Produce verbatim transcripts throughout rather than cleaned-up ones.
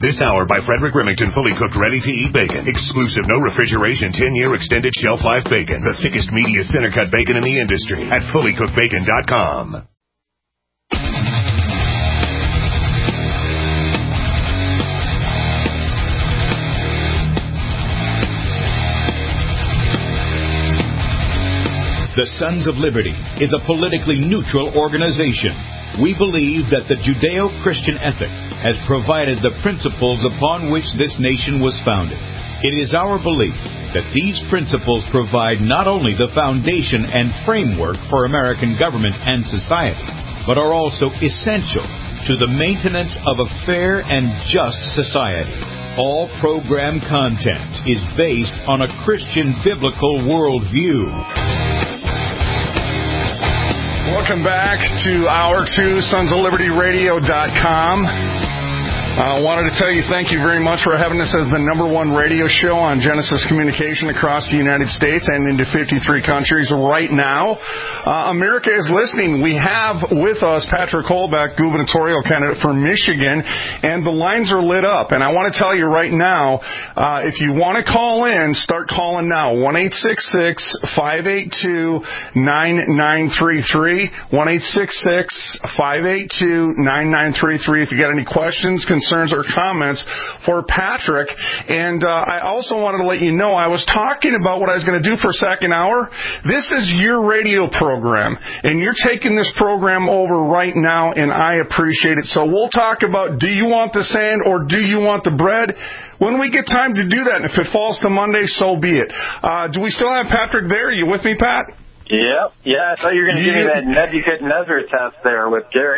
This hour by Frederick Remington, fully cooked, ready-to-eat bacon. Exclusive, no refrigeration, ten-year extended shelf life bacon. The thickest, meatiest, center-cut bacon in the industry at fully cooked bacon dot com. The Sons of Liberty is a politically neutral organization. We believe that the Judeo-Christian ethic has provided the principles upon which this nation was founded. It is our belief that these principles provide not only the foundation and framework for American government and society, but are also essential to the maintenance of a fair and just society. All program content is based on a Christian biblical worldview. Welcome back to Hour two, sons of liberty radio dot com. I uh, wanted to tell you thank you very much for having us as the number one radio show on Genesis Communication across the United States and into fifty-three countries right now. Uh, America is listening. We have with us Patrick Holbeck, gubernatorial candidate for Michigan, and the lines are lit up. And I want to tell you right now, uh, if you want to call in, start calling now. one eight six six, five eight two, nine nine three three. one eight six six, five eight two, nine nine three three. If you got any questions, concerns, or comments for Patrick. And uh, I also wanted to let you know I was talking about what I was going to do for second hour. This is your radio program, and you're taking this program over right now, and I appreciate it. So we'll talk about, do you want the sand or do you want the bread? When we get time to do that, and if it falls to Monday, so be it. Uh, do we still have Patrick there? Are you with me, Pat? Yep. Yeah, I thought you were going to give me that Nebuchadnezzar test there with Gary.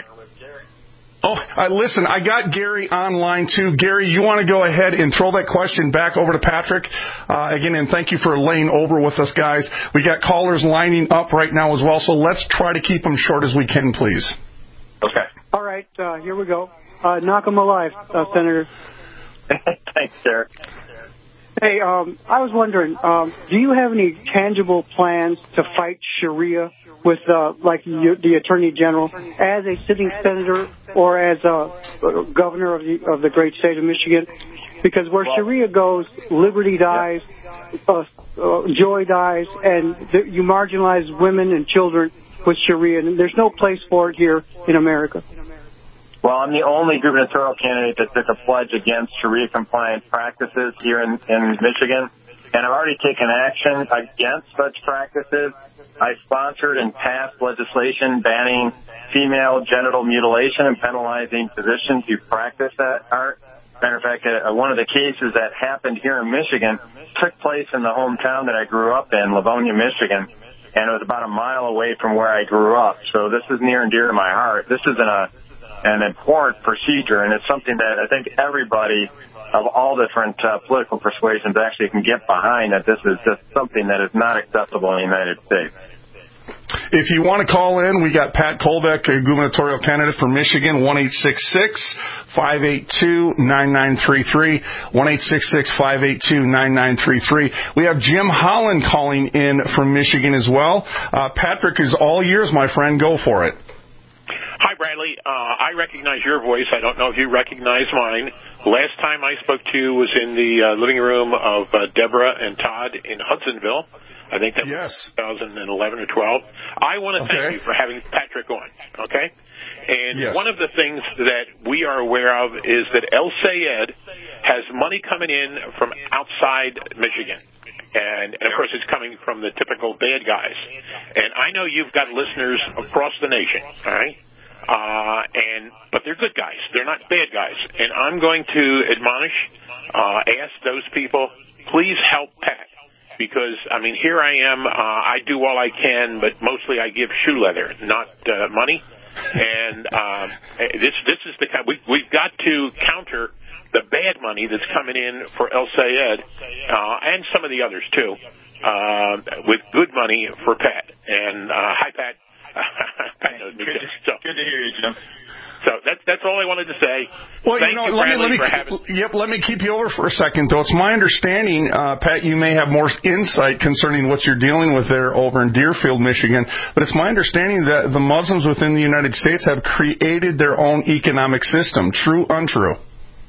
Oh, uh, listen, I got Gary online, too. Gary, you want to go ahead and throw that question back over to Patrick? Uh, again, and thank you for laying over with us, guys. We got callers lining up right now as well, so let's try to keep them short as we can, please. Okay. All right, uh, here we go. Uh, knock 'em alive, uh, Senator. Thanks, Derek. Hey, um, I was wondering, um, do you have any tangible plans to fight Sharia with, uh, like, you, the Attorney General as a sitting senator or as a governor of the, of the great state of Michigan? Because where Sharia goes, liberty dies, uh, uh, joy dies, and th- you marginalize women and children with Sharia, and there's no place for it here in America. Well, I'm the only gubernatorial candidate that took a pledge against Sharia-compliant practices here in, in Michigan, and I've already taken action against such practices. I sponsored and passed legislation banning female genital mutilation and penalizing physicians who practice that art. Matter of fact, uh, one of the cases that happened here in Michigan took place in the hometown that I grew up in, Livonia, Michigan, and it was about a mile away from where I grew up. So this is near and dear to my heart. This isn't a an important procedure, and it's something that I think everybody of all different uh, political persuasions actually can get behind, that this is just something that is not acceptable in the United States. If you want to call in, we got Pat Kolbeck, a gubernatorial candidate for Michigan, one eight six six, five eight two, nine nine three three, one eight six six, five eight two, nine nine three three. We have Jim Holland calling in from Michigan as well. Uh, Patrick is all yours, my friend. Go for it. Hi, Bradley. Uh, I recognize your voice. I don't know if you recognize mine. Last time I spoke to you was in the uh, living room of uh, Deborah and Todd in Hudsonville. I think that yes. was twenty eleven or twelve. I want to okay. thank you for having Patrick on, okay? And yes. one of the things that we are aware of is that El Sayed has money coming in from outside Michigan. And, and, of course, it's coming from the typical bad guys. And I know you've got listeners across the nation, all right? Uh, and, but they're good guys. They're not bad guys. And I'm going to admonish, uh, ask those people, please help Pat. Because, I mean, here I am, uh, I do all I can, but mostly I give shoe leather, not, uh, money. And, um, this, this is the kind, we, we've got to counter the bad money that's coming in for El Sayed, uh, and some of the others too, uh, with good money for Pat. And, uh, hi, Pat. Pat knows me good, too. So, good to hear you, Jim. So that's that's all I wanted to say. Well, Thank you know, you, let me, let me, for having... Yep, let me keep you over for a second, though. It's my understanding, uh, Pat, you may have more insight concerning what you're dealing with there over in Deerfield, Michigan, but it's my understanding that the Muslims within the United States have created their own economic system. True, untrue?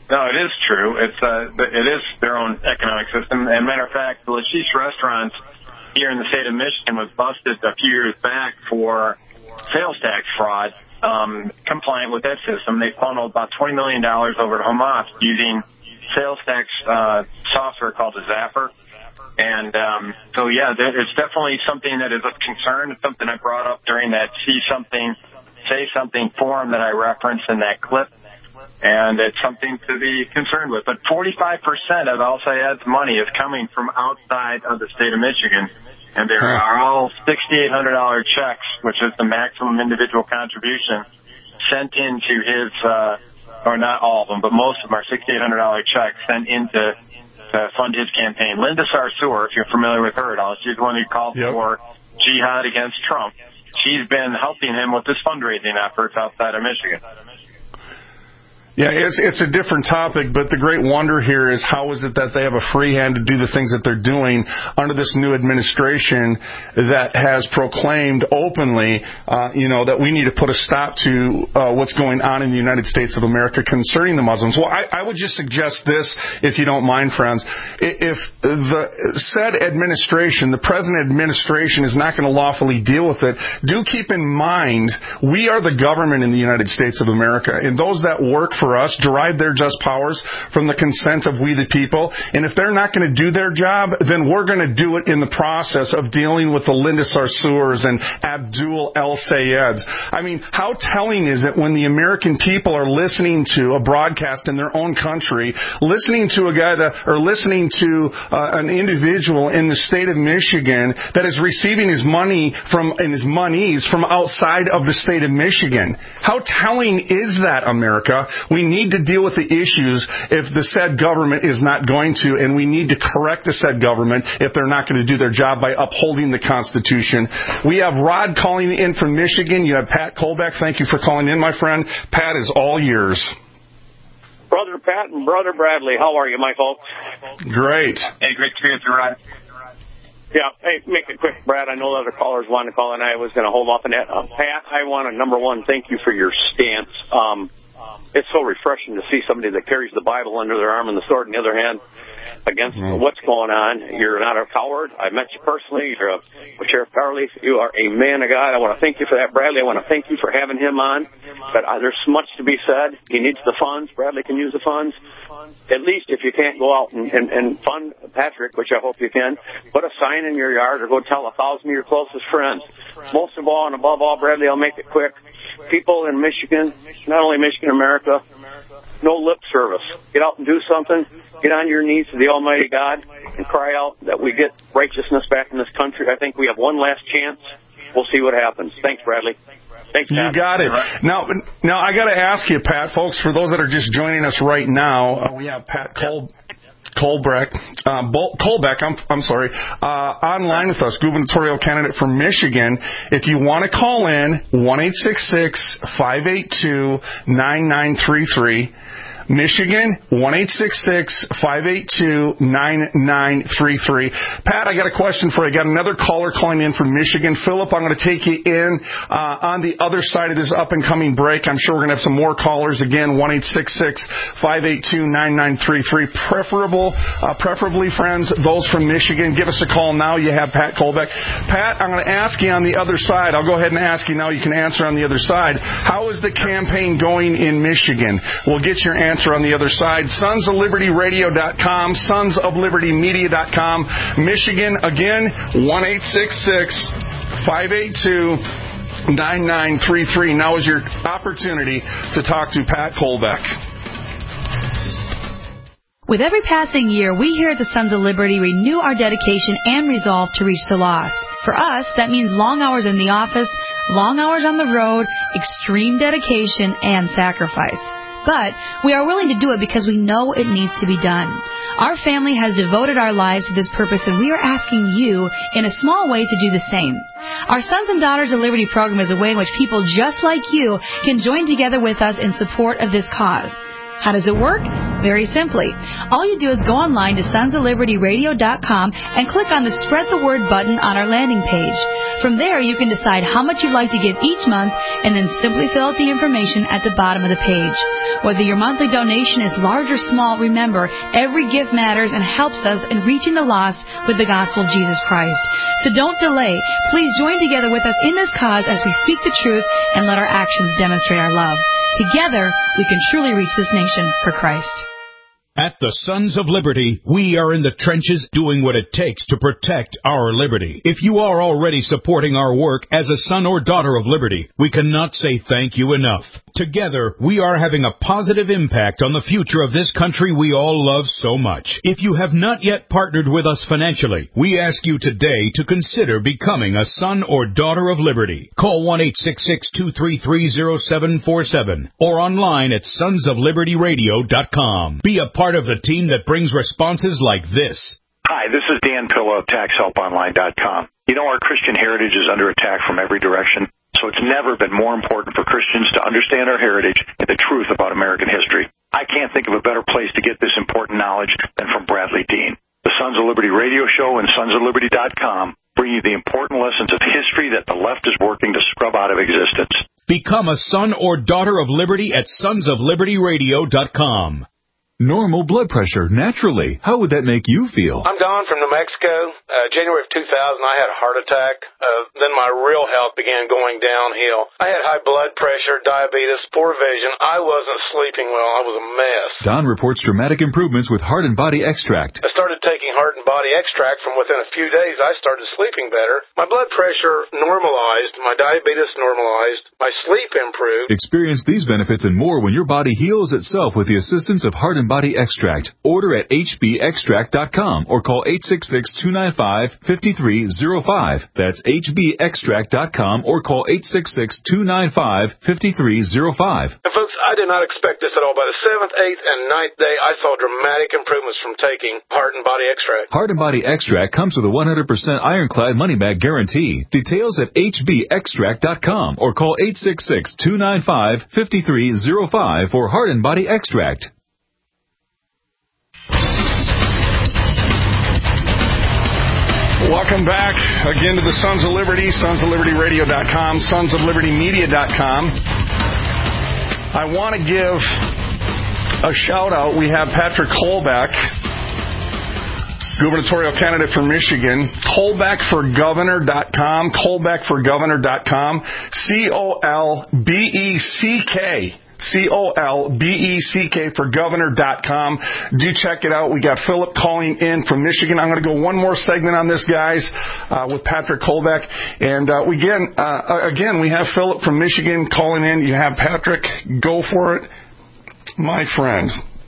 No, it is true. It's uh, it is their own economic system. And matter of fact, the Lashish Restaurants here in the state of Michigan was busted a few years back for sales tax fraud, um, compliant with that system. They funneled about twenty million dollars over to Hamas using sales tax uh, software called a Zapper. And um, so, yeah, there, it's definitely something that is of concern. It's something I brought up during that See Something, Say Something forum that I referenced in that clip. And it's something to be concerned with. But forty-five percent of Al-Sayed's money is coming from outside of the state of Michigan. And there are all six thousand eight hundred dollars checks, which is the maximum individual contribution, sent into his, uh, or not all of them, but most of them are six thousand eight hundred dollars checks sent into to fund his campaign. Linda Sarsour, if you're familiar with her at all, she's the one who called yep. for jihad against Trump. She's been helping him with his fundraising efforts outside of Michigan. Yeah, it's it's a different topic, but the great wonder here is how is it that they have a free hand to do the things that they're doing under this new administration that has proclaimed openly, uh, you know, that we need to put a stop to uh, what's going on in the United States of America concerning the Muslims. Well, I, I would just suggest this, if you don't mind, friends. If the said administration, the present administration, is not going to lawfully deal with it, do keep in mind we are the government in the United States of America, and those that work for for us derive their just powers from the consent of we the people. And if they're not going to do their job, then we're going to do it in the process of dealing with the Linda Sarsours and Abdul El-Sayeds. I mean, how telling is it when the American people are listening to a broadcast in their own country, listening to a guy that, or listening to uh, an individual in the state of Michigan that is receiving his money from, and his monies from outside of the state of Michigan? How telling is that, America? We need to deal with the issues if the said government is not going to, and we need to correct the said government if they're not going to do their job by upholding the Constitution. We have Rod calling in from Michigan. You have Pat Kolbeck. Thank you for calling in, my friend. Pat is all yours. Brother Pat and Brother Bradley, how are you, my folks? Great. Hey, great to hear you, Rod. Yeah, hey, make it quick, Brad. I know other callers wanted to call, and I was going to hold off on that. Uh, Pat, I want to, number one, thank you for your stance. Um, It's so refreshing to see somebody that carries the Bible under their arm and the sword in the other hand against mm-hmm. what's going on. You're not a coward. I met you personally. You're a, Sheriff Carley. You are a man of God. I want to thank you for that, Bradley. I want to thank you for having him on. But uh, there's much to be said. He needs the funds. Bradley can use the funds. At least if you can't go out and, and, and fund Patrick, which I hope you can, put a sign in your yard or go tell a thousand of your closest friends. Most of all and above all, Bradley, I'll make it quick. People in Michigan, not only Michigan, America, no lip service. Get out and do something. Get on your knees to the Almighty God and cry out that we get righteousness back in this country. I think we have one last chance. We'll see what happens. Thanks, Bradley. Thanks, Pat. You got it. Now, now I got to ask you, Pat, folks, for those that are just joining us right now, uh, we have Pat Cole. Kolbeck, uh, Bol- Kolbeck, I'm, I'm sorry, uh, online with us, gubernatorial candidate from Michigan. If you want to call in, one eight six six, five eight two, nine nine three three. Michigan, one eight six six, five eight two, nine nine three three. Pat, I got a question for you. I got another caller calling in from Michigan. Philip, I'm going to take you in uh, on the other side of this up-and-coming break. I'm sure we're going to have some more callers. Again, one eight six six, five eight two, nine nine three three. Preferable, uh, preferably, friends, those from Michigan. Give us a call now. You have Pat Kolbeck. Pat, I'm going to ask you on the other side. I'll go ahead and ask you now. You can answer on the other side. How is the campaign going in Michigan? We'll get your answer. Answer on the other side. Sons of Liberty Radio dot com, Sons of Liberty Media dot com. Michigan, again, one eight six six, five eight two, nine nine three three. Now is your opportunity to talk to Pat Kolbeck. With every passing year, we here at the Sons of Liberty renew our dedication and resolve to reach the lost. For us, that means long hours in the office, long hours on the road, extreme dedication, and sacrifice. But we are willing to do it because we know it needs to be done. Our family has devoted our lives to this purpose, and we are asking you, in a small way, to do the same. Our Sons and Daughters of Liberty program is a way in which people just like you can join together with us in support of this cause. How does it work? Very simply. All you do is go online to sons of liberty radio dot com and click on the Spread the Word button on our landing page. From there, you can decide how much you'd like to give each month and then simply fill out the information at the bottom of the page. Whether your monthly donation is large or small, remember, every gift matters and helps us in reaching the lost with the gospel of Jesus Christ. So don't delay. Please join together with us in this cause as we speak the truth and let our actions demonstrate our love. Together, we can truly reach this nation for Christ. At the Sons of Liberty, we are in the trenches doing what it takes to protect our liberty. If you are already supporting our work as a son or daughter of liberty, we cannot say thank you enough. Together, we are having a positive impact on the future of this country we all love so much. If you have not yet partnered with us financially, we ask you today to consider becoming a son or daughter of liberty. Call one eight six six, two three three, zero seven four seven or online at sons of liberty radio dot com. Be a part of the team that brings responses like this. Hi, this is Dan Pillow of tax help online dot com. You know, our Christian heritage is under attack from every direction, so it's never been more important for Christians to understand our heritage and the truth about American history. I can't think of a better place to get this important knowledge than from Bradley Dean. The Sons of Liberty radio show and sons of liberty dot com bring you the important lessons of history that the left is working to scrub out of existence. Become a son or daughter of liberty at sons of liberty radio dot com. Normal blood pressure, naturally. How would that make you feel? I'm Don from New Mexico. Uh, January of two thousand, I had a heart attack. Uh, then my real health began going downhill. I had high blood pressure, diabetes, poor vision. I wasn't sleeping well. I was a mess. Don reports dramatic improvements with Heart and Body Extract. I started taking Heart and Body Extract. From within a few days, I started sleeping better. My blood pressure normalized. My diabetes normalized. My sleep improved. Experience these benefits and more when your body heals itself with the assistance of Heart and Body Extract. Order at h b extract dot com or call eight six six, two nine five, five three zero five. That's h b extract dot com or call eight six six, two nine five, five three zero five. And folks, I did not expect this at all. By the seventh, eighth, and ninth day, I saw dramatic improvements from taking Heart and Body Extract. Heart and Body Extract comes with a one hundred percent ironclad money-back guarantee. Details at h b extract dot com or call eight six six, two nine five, five three zero five for Heart and Body Extract. Welcome back again to the Sons of Liberty, sons of liberty radio dot com, sons of liberty media dot com. I want to give a shout-out. We have Patrick Kolbeck, gubernatorial candidate for Michigan, Kolbeck for governor dot com, Kolbeck for governor dot com, C O L B E C K. C O L B E C K for governor dot com. Do check it out. We got Philip calling in from Michigan. I'm going to go one more segment on this, guys, uh, with Patrick Kolbeck. And uh, we again, uh, again, we have Philip from Michigan calling in. You have Patrick. Go for it, my friend.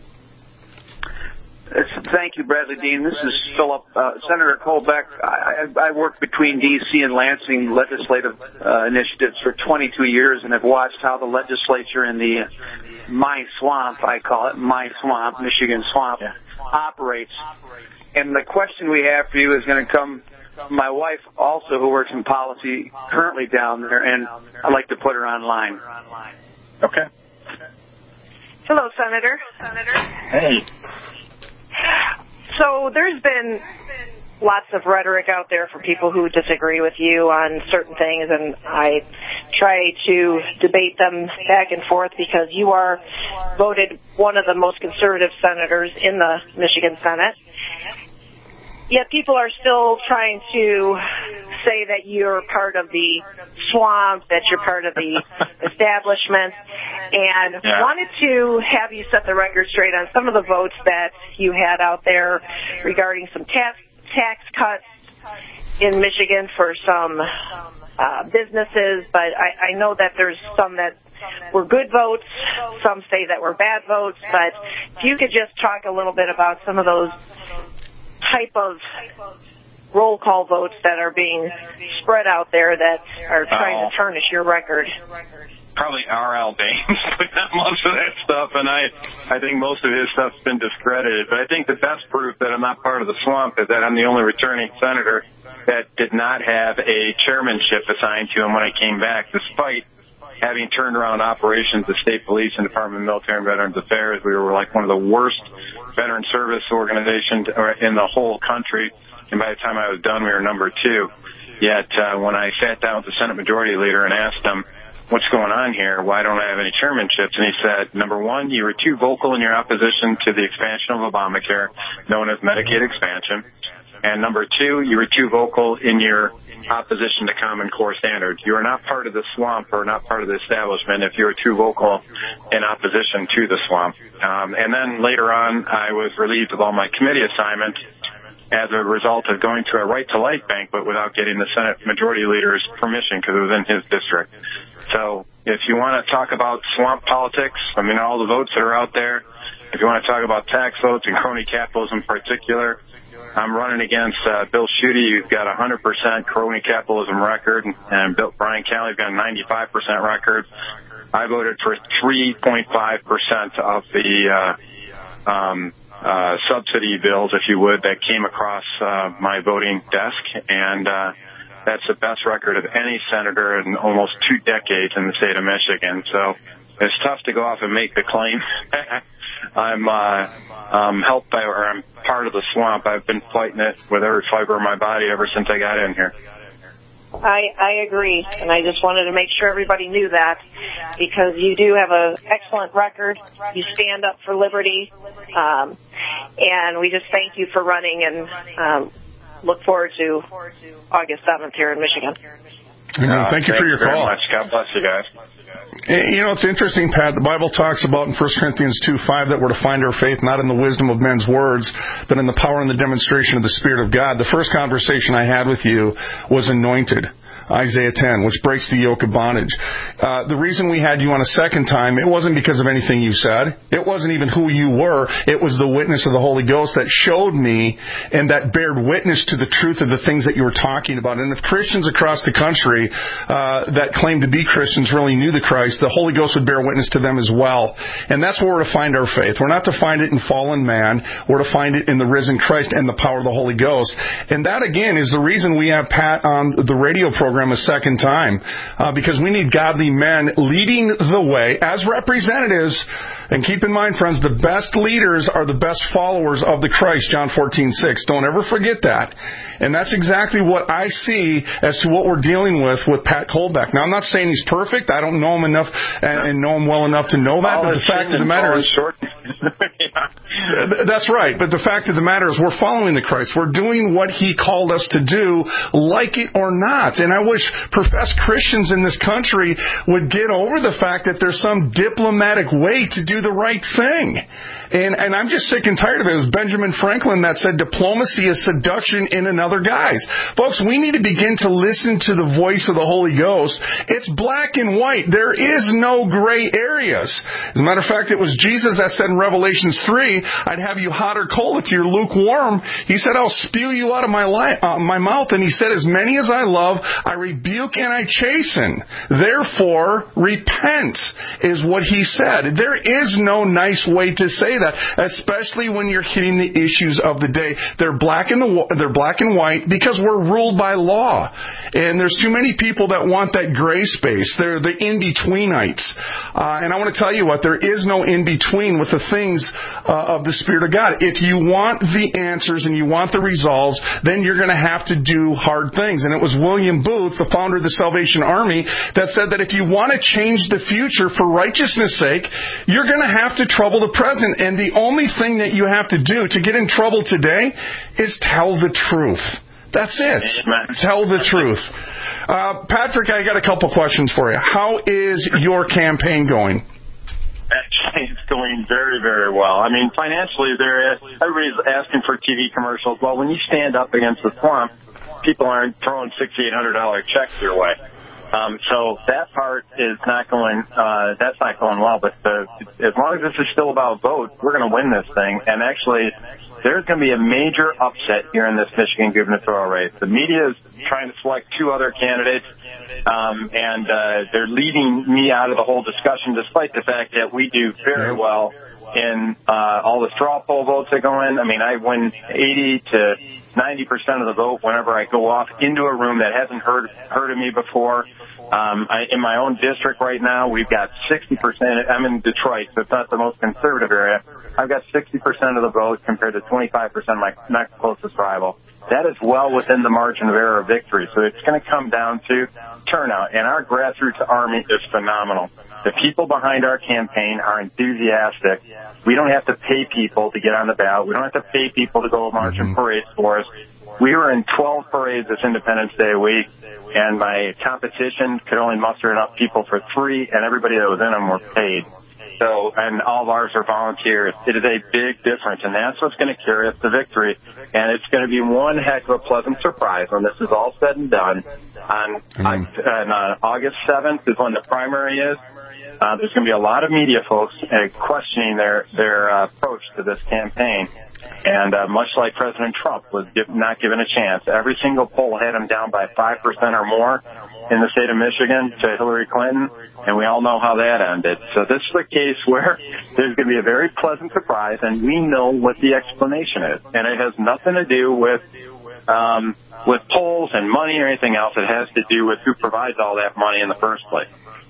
Thank you, Bradley Dean. This is Philip. Uh, Senator Kolbeck, I, I worked between D C and Lansing legislative uh, initiatives for twenty-two years and have watched how the legislature in the uh, My Swamp, I call it, My Swamp, Michigan Swamp, operates. And the question we have for you is going to come from my wife also, who works in policy currently down there, and I'd like to put her online. Okay. Hello, Senator. Senator. Hey. So there's been lots of rhetoric out there for people who disagree with you on certain things, and I try to debate them back and forth because you are voted one of the most conservative senators in the Michigan Senate. Yet people are still trying to say that you're part of the swamp, that you're part of the establishment, and yeah. wanted to have you set the record straight on some of the votes that you had out there regarding some tax tax cuts in Michigan for some uh, businesses, but I, I know that there's some that were good votes, some say that were bad votes, but if you could just talk a little bit about some of those type of roll call votes that are being spread out there that are trying oh. to tarnish your record. Probably R L. Baines put out most of that stuff, and I I think most of his stuff's been discredited. But I think the best proof that I'm not part of the swamp is that I'm the only returning senator that did not have a chairmanship assigned to him when I came back, despite having turned around operations, the state police and Department of Military and Veterans Affairs, we were like one of the worst veteran service organizations in the whole country. And by the time I was done, we were number two. Yet uh, when I sat down with the Senate Majority Leader and asked him, what's going on here? Why don't I have any chairmanships? And he said, number one, you were too vocal in your opposition to the expansion of Obamacare, known as Medicaid expansion. And number two, you were too vocal in your opposition to Common Core standards. You are not part of the swamp or not part of the establishment if you are too vocal in opposition to the swamp. Um, and then later on, I was relieved of all my committee assignments as a result of going to a Right to Life banquet without getting the Senate Majority Leader's permission because it was in his district. So if you want to talk about swamp politics, I mean, all the votes that are out there, if you want to talk about tax votes and crony capitalism in particular, I'm running against uh, Bill Schuette, who's got a one hundred percent crony capitalism record, and Bill, Brian Calley's got a ninety-five percent record. I voted for three point five percent of the uh, um, uh, subsidy bills, if you would, that came across uh, my voting desk, and uh, that's the best record of any senator in almost two decades in the state of Michigan. So it's tough to go off and make the claim. I'm uh, um, helped by, or I'm part of the swamp. I've been fighting it with every fiber of my body ever since I got in here. I, I agree, and I just wanted to make sure everybody knew that, because you do have an excellent record. You stand up for liberty, um, and we just thank you for running, and um, look forward to August seventh here in Michigan. Yeah, thank you for your call. Much. God bless you guys. You know, it's interesting, Pat. The Bible talks about in First Corinthians two five that we're to find our faith not in the wisdom of men's words, but in the power and the demonstration of the Spirit of God. The first conversation I had with you was anointed. Isaiah ten, which breaks the yoke of bondage. Uh, the reason we had you on a second time, it wasn't because of anything you said. It wasn't even who you were. It was the witness of the Holy Ghost that showed me and that bared witness to the truth of the things that you were talking about. And if Christians across the country uh, that claim to be Christians really knew the Christ, the Holy Ghost would bear witness to them as well. And that's where we're to find our faith. We're not to find it in fallen man. We're to find it in the risen Christ and the power of the Holy Ghost. And that, again, is the reason we have Pat on the radio program a second time, uh, because we need godly men leading the way as representatives. And keep in mind, friends, the best leaders are the best followers of the Christ, John fourteen six. Don't ever forget that. And that's exactly what I see as to what we're dealing with with Pat Kolbeck. Now, I'm not saying he's perfect. I don't know him enough and, and know him well enough to know that, all but the fact of the matter is... Short. That's right, but the fact of the matter is we're following the Christ. We're doing what He called us to do, like it or not. And I wish professed Christians in this country would get over the fact that there's some diplomatic way to do the right thing. And, and I'm just sick and tired of it. It was Benjamin Franklin that said diplomacy is seduction in another guise. Folks, we need to begin to listen to the voice of the Holy Ghost. It's black and white. There is no gray areas. As a matter of fact, it was Jesus that said in Revelations three, I'd have you hot or cold if you're lukewarm. He said, I'll spew you out of my, li- uh, my mouth. And He said, as many as I love, I rebuke and I chasten. Therefore, repent is what He said. There is no nice way to say that, especially when you're hitting the issues of the day. They're black and the they're black and white because we're ruled by law, and there's too many people that want that gray space. They're the in-betweenites, uh, and I want to tell you what, there is no in-between with the things uh, of the Spirit of God. If you want the answers and you want the resolves, then you're going to have to do hard things. And it was William Booth, the founder of the Salvation Army, that said that if you want to change the future for righteousness' sake, you're going to have to trouble the present. And the only thing that you have to do to get in trouble today is tell the truth. That's it. Amen. Tell the truth. Uh, Patrick, I got a couple questions for you. How is your campaign going? Actually, it's going very, very well. I mean, financially, there everybody's asking for T V commercials. Well, when you stand up against the swamp, people aren't throwing sixty-eight hundred dollars checks your way. Um, so that part is not going, uh, that's not going well. But the, as long as this is still about vote, we're going to win this thing. And actually, there's going to be a major upset here in this Michigan gubernatorial race. The media is trying to select two other candidates, um, and uh, they're leaving me out of the whole discussion, despite the fact that we do very well in uh, all the straw poll votes that go in. I mean, I win eighty to ninety percent of the vote whenever I go off into a room that hasn't heard heard of me before. Um, I, in my own district right now, we've got sixty percent. I'm in Detroit, so it's not the most conservative area. I've got sixty percent of the vote compared to twenty-five percent of my next closest rival. That is well within the margin of error of victory. So it's going to come down to turnout. And our grassroots army is phenomenal. The people behind our campaign are enthusiastic. We don't have to pay people to get on the ballot. We don't have to pay people to go march in parades for us. We were in twelve parades this Independence Day week, and my competition could only muster enough people for three, and everybody that was in them were paid. So, and all of ours are volunteers. It is a big difference, and that's what's going to carry us to victory. And it's going to be one heck of a pleasant surprise when this is all said and done. On, mm-hmm. on, on uh, August seventh is when the primary is. Uh, there's going to be a lot of media folks uh, questioning their their uh, approach to this campaign. And uh, much like President Trump was give, not given a chance, every single poll had him down by five percent or more in the state of Michigan to Hillary Clinton, and we all know how that ended. So this is a case where there's going to be a very pleasant surprise, and we know what the explanation is. And it has nothing to do with um, with polls and money or anything else. It has to do with who provides all that money in the first place.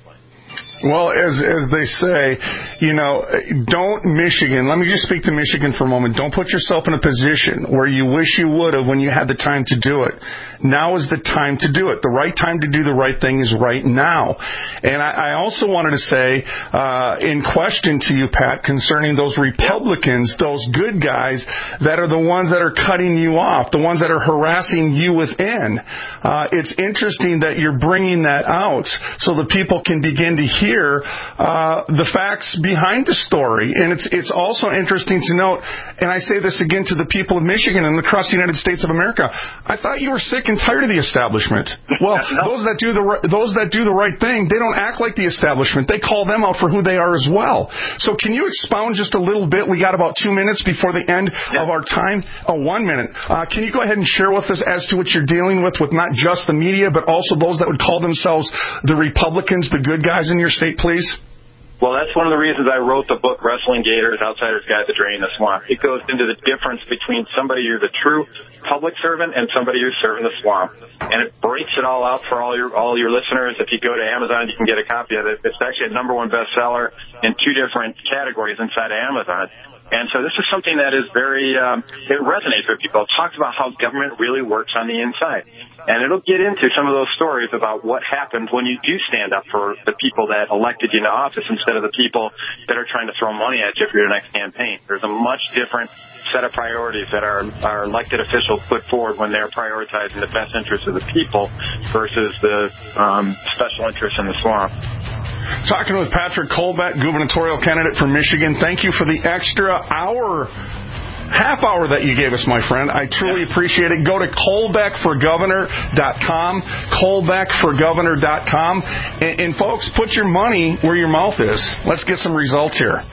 Well, as as they say, you know, don't Michigan, let me just speak to Michigan for a moment. Don't put yourself in a position where you wish you would have when you had the time to do it. Now is the time to do it. The right time to do the right thing is right now. And I, I also wanted to say, uh, in question to you, Pat, concerning those Republicans, those good guys that are the ones that are cutting you off, the ones that are harassing you within. Uh, it's interesting that you're bringing that out so the people can begin to hear Hear uh, the facts behind the story. And it's it's also interesting to note, and I say this again to the people of Michigan and across the United States of America, I thought you were sick and tired of the establishment. Well, no. those that do the those that do the right thing, they don't act like the establishment. They call them out for who they are as well. So can you expound just a little bit? We got about two minutes before the end yeah. of our time. Oh, one minute. Uh, can you go ahead and share with us as to what you're dealing with, with not just the media, but also those that would call themselves the Republicans, the good guys in your state, please? Well, that's one of the reasons I wrote the book, Wrestling Gators, Outsider's Guide to Draining the Swamp. It goes into the difference between somebody who's a true public servant and somebody who's serving the swamp. And it breaks it all out for all your all your listeners. If you go to Amazon, you can get a copy of it. It's actually a number one bestseller in two different categories inside of Amazon. And so this is something that is very, um, it resonates with people. It talks about how government really works on the inside. And it'll get into some of those stories about what happens when you do stand up for the people that elected you into office instead of the people that are trying to throw money at you for your next campaign. There's a much different set of priorities that our, our elected officials put forward when they're prioritizing the best interests of the people versus the um, special interests in the swamp. Talking with Patrick Colbeck, gubernatorial candidate from Michigan. Thank you for the extra hour, half hour that you gave us, my friend. I truly appreciate it. Go to Colbeck for Governor dot com, Colbeck for Governor dot com. And, and folks, put your money where your mouth is. Let's get some results here.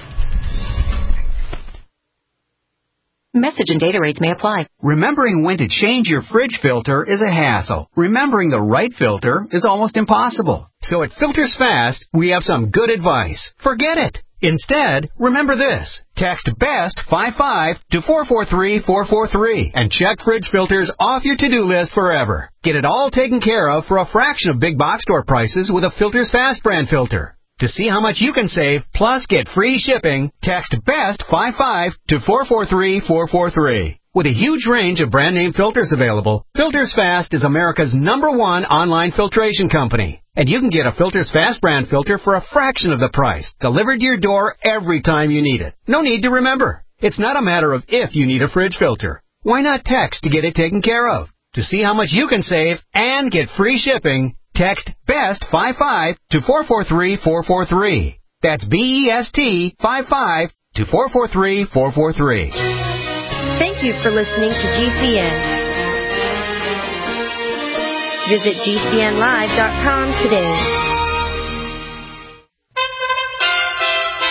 Message and data rates may apply. Remembering when to change your fridge filter is a hassle. Remembering the right filter is almost impossible. So at Filters Fast, we have some good advice. Forget it. Instead, remember this. Text BEST five five to four four three four four three and check fridge filters off your to-do list forever. Get it all taken care of for a fraction of big box store prices with a Filters Fast brand filter. To see how much you can save, plus get free shipping, text BEST five five to four four three four four three. With a huge range of brand name filters available, Filters Fast is America's number one online filtration company. And you can get a Filters Fast brand filter for a fraction of the price, delivered to your door every time you need it. No need to remember. It's not a matter of if you need a fridge filter. Why not text to get it taken care of? To see how much you can save and get free shipping, text BEST five five to four four three four four three. That's B E S T five five to four four three four four three. Thank you for listening to G C N. Visit G C N live dot com today.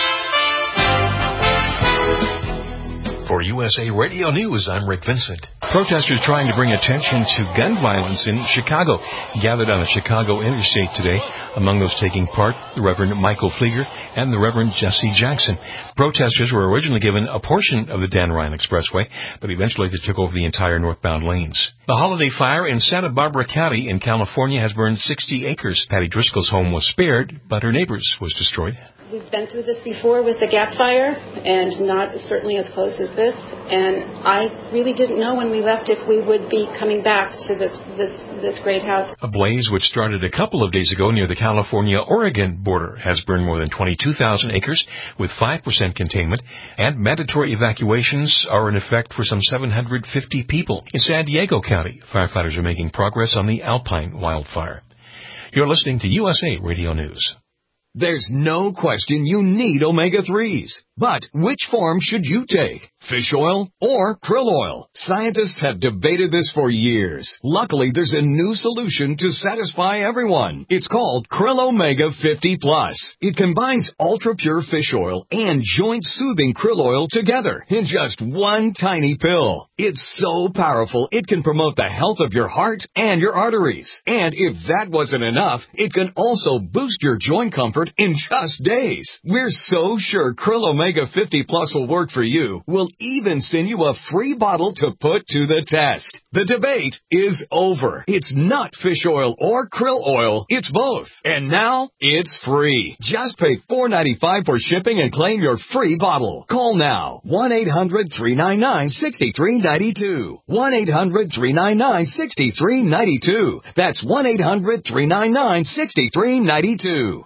For U S A Radio News, I'm Rick Vincent. Protesters trying to bring attention to gun violence in Chicago gathered on the Chicago interstate today. Among those taking part, the Reverend Michael Flieger and the Reverend Jesse Jackson. Protesters were originally given a portion of the Dan Ryan Expressway, but eventually they took over the entire northbound lanes. The holiday fire in Santa Barbara County in California has burned sixty acres. Patty Driscoll's home was spared, but her neighbor's was destroyed. We've been through this before with the Gap Fire, and not certainly as close as this. And I really didn't know when we left if we would be coming back to this this this great house. A blaze which started a couple of days ago near the California-Oregon border has burned more than twenty-two thousand acres with five percent containment, and mandatory evacuations are in effect for some seven hundred fifty people. In San Diego County, firefighters are making progress on the Alpine wildfire. You're listening to U S A Radio News. There's no question you need omega threes. But which form should you take? Fish oil or krill oil? Scientists have debated this for years. Luckily, there's a new solution to satisfy everyone. It's called Krill Omega fifty plus. It combines ultra-pure fish oil and joint-soothing krill oil together in just one tiny pill. It's so powerful, it can promote the health of your heart and your arteries. And if that wasn't enough, it can also boost your joint comfort in just days. We're so sure Krill Omega fifty plus will work for you. We'll even send you a free bottle to put to the test. The debate is over. It's not fish oil or krill oil. It's both. And now it's free. Just pay four dollars and ninety-five cents for shipping and claim your free bottle. Call now. one eight hundred three nine nine six three nine two. one eight hundred three nine nine six three nine two. That's one eight hundred three nine nine six three nine two.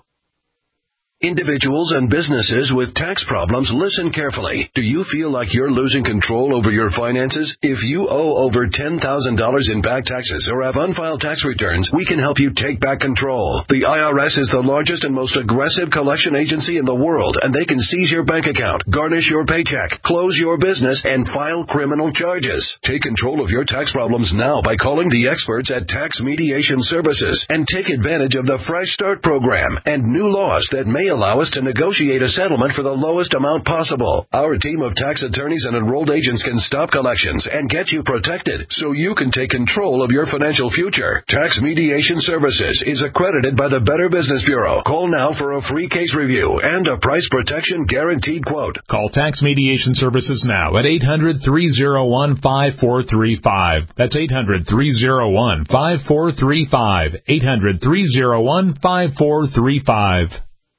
Individuals and businesses with tax problems, listen carefully. Do you feel like you're losing control over your finances? If you owe over ten thousand dollars in back taxes or have unfiled tax returns, we can help you take back control. The I R S is the largest and most aggressive collection agency in the world, and they can seize your bank account, garnish your paycheck, close your business, and file criminal charges. Take control of your tax problems now by calling the experts at Tax Mediation Services and take advantage of the Fresh Start program and new laws that may allow us to negotiate a settlement for the lowest amount possible. Our team of tax attorneys and enrolled agents can stop collections and get you protected so you can take control of your financial future. Tax Mediation Services is accredited by the Better Business Bureau. Call now for a free case review and a price protection guaranteed quote. Call Tax Mediation Services now at eight hundred three oh one five four three five. That's eight hundred three oh one five four three five. eight hundred three oh one five four three five.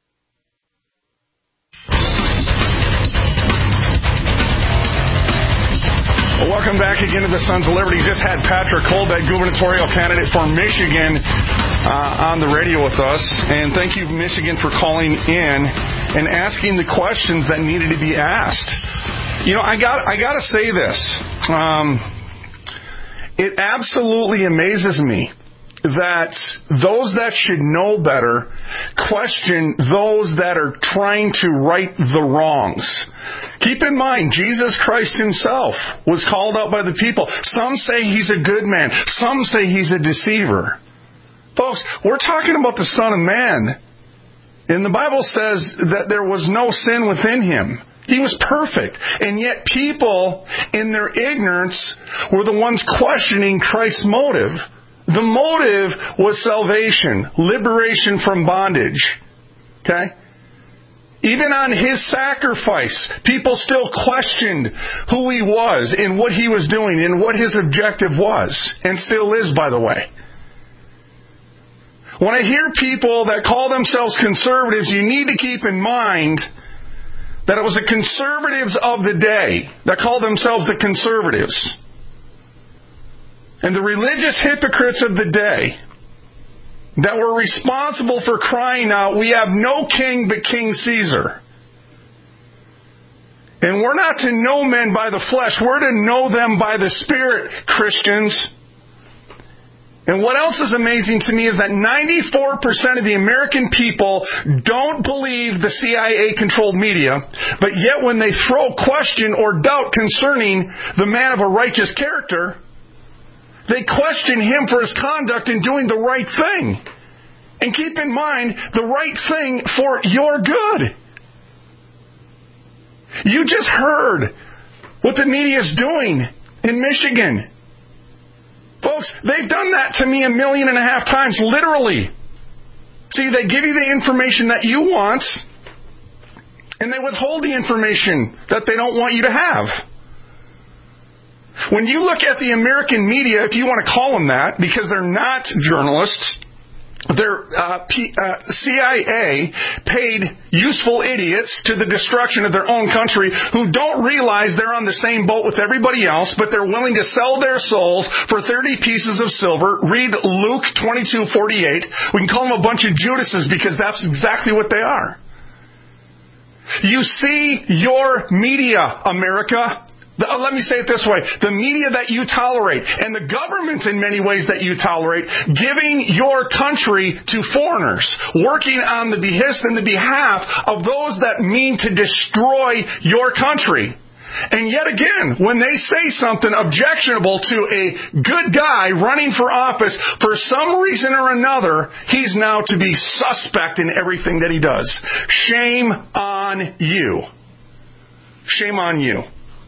Welcome back again to the Sons of Liberty. Just had Patrick Colbeck, gubernatorial candidate for Michigan, uh, on the radio with us. And thank you, Michigan, for calling in and asking the questions that needed to be asked. You know, I got I got to say this. Um, it absolutely amazes me that those that should know better question those that are trying to right the wrongs. Keep in mind, Jesus Christ himself was called out by the people. Some say he's a good man. Some say he's a deceiver. Folks, we're talking about the Son of Man. And the Bible says that there was no sin within him. He was perfect. And yet people, in their ignorance, were the ones questioning Christ's motive. The motive was salvation, liberation from bondage. Okay? Even on his sacrifice, people still questioned who he was and what he was doing and what his objective was, and still is, by the way. When I hear people that call themselves conservatives, you need to keep in mind that it was the conservatives of the day that called themselves the conservatives. And the religious hypocrites of the day that were responsible for crying out, "We have no king but King Caesar." And we're not to know men by the flesh. We're to know them by the Spirit, Christians. And what else is amazing to me is that ninety-four percent of the American people don't believe the C I A-controlled media, but yet when they throw question or doubt concerning the man of a righteous character, they question him for his conduct in doing the right thing. And keep in mind, the right thing for your good. You just heard what the media is doing in Michigan. Folks, they've done that to me a million and a half times, literally. See, they give you the information that you want, and they withhold the information that they don't want you to have. When you look at the American media, if you want to call them that, because they're not journalists, they're uh, P, uh, C I A paid useful idiots to the destruction of their own country who don't realize they're on the same boat with everybody else, but they're willing to sell their souls for thirty pieces of silver. Read Luke twenty-two forty-eight. We can call them a bunch of Judases because that's exactly what they are. You see your media, America. The, let me say it this way. The media that you tolerate and the government in many ways that you tolerate, giving your country to foreigners, working on the behest and the behalf of those that mean to destroy your country. And yet again, when they say something objectionable to a good guy running for office, for some reason or another, he's now to be suspect in everything that he does. Shame on you. Shame on you.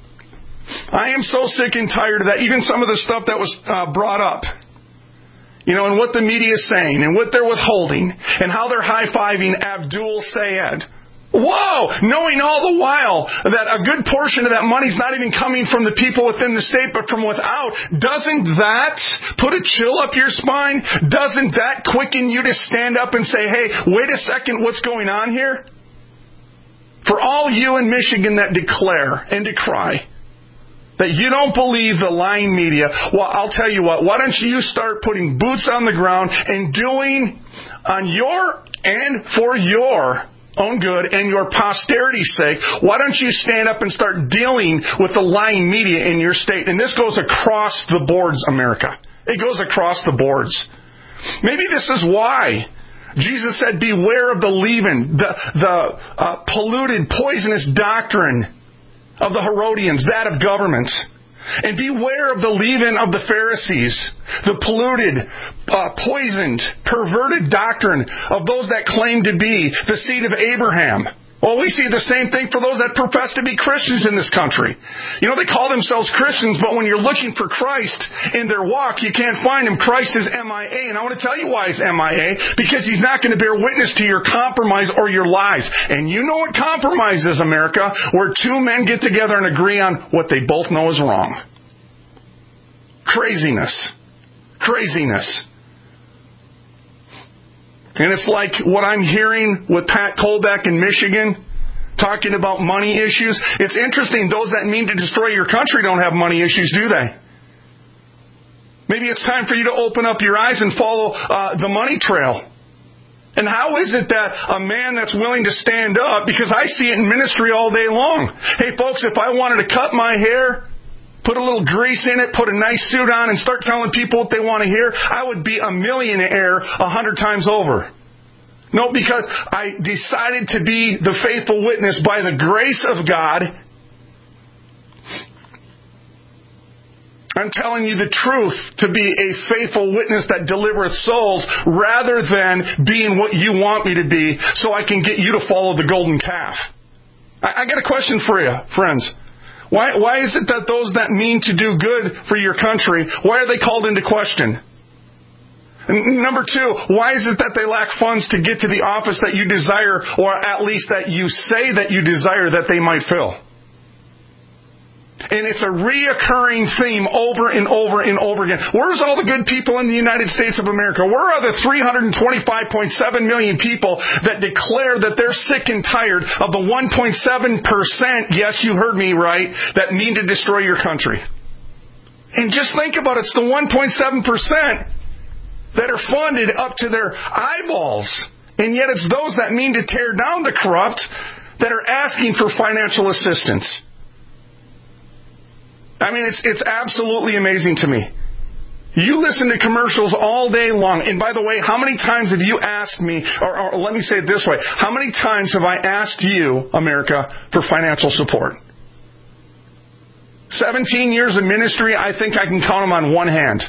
I am so sick and tired of that. Even some of the stuff that was uh, brought up. You know, and what the media is saying, and what they're withholding, and how they're high-fiving Abdul Sayed. Whoa! Knowing all the while that a good portion of that money is not even coming from the people within the state, but from without. Doesn't that put a chill up your spine? Doesn't that quicken you to stand up and say, hey, wait a second, what's going on here? For all you in Michigan that declare and decry that you don't believe the lying media, well, I'll tell you what, why don't you start putting boots on the ground and doing on your and for your own good and your posterity's sake, why don't you stand up and start dealing with the lying media in your state? And this goes across the boards, America. It goes across the boards. Maybe this is why Jesus said, beware of the leaven, the, the uh, polluted, poisonous doctrine of the Herodians, that of government. And beware of the leaven of the Pharisees, the polluted, uh, poisoned, perverted doctrine of those that claim to be the seed of Abraham. Well, we see the same thing for those that profess to be Christians in this country. You know, they call themselves Christians, but when you're looking for Christ in their walk, you can't find Him. Christ is M I A. And I want to tell you why He's M I A. Because He's not going to bear witness to your compromise or your lies. And you know what compromise is, America? Where two men get together and agree on what they both know is wrong. Craziness. Craziness. And it's like what I'm hearing with Pat Kolbeck in Michigan, talking about money issues. It's interesting, those that mean to destroy your country don't have money issues, do they? Maybe it's time for you to open up your eyes and follow uh, the money trail. And how is it that a man that's willing to stand up, because I see it in ministry all day long. Hey folks, if I wanted to cut my hair, put a little grease in it, put a nice suit on, and start telling people what they want to hear, I would be a millionaire a hundred times over. No, because I decided to be the faithful witness by the grace of God. I'm telling you the truth to be a faithful witness that delivereth souls rather than being what you want me to be so I can get you to follow the golden calf. I, I got a question for you, friends. Why, why is it that those that mean to do good for your country, why are they called into question? And number two, why is it that they lack funds to get to the office that you desire, or at least that you say that you desire that they might fill? And it's a reoccurring theme over and over and over again. Where's all the good people in the United States of America? Where are the three hundred twenty-five point seven million people that declare that they're sick and tired of the one point seven percent, yes, you heard me right, that mean to destroy your country? And just think about it. It's the one point seven percent that are funded up to their eyeballs. And yet it's those that mean to tear down the corrupt that are asking for financial assistance. I mean, it's it's absolutely amazing to me. You listen to commercials all day long. And by the way, how many times have you asked me, or, or let me say it this way, how many times have I asked you, America, for financial support? seventeen years of ministry, I think I can count them on one hand.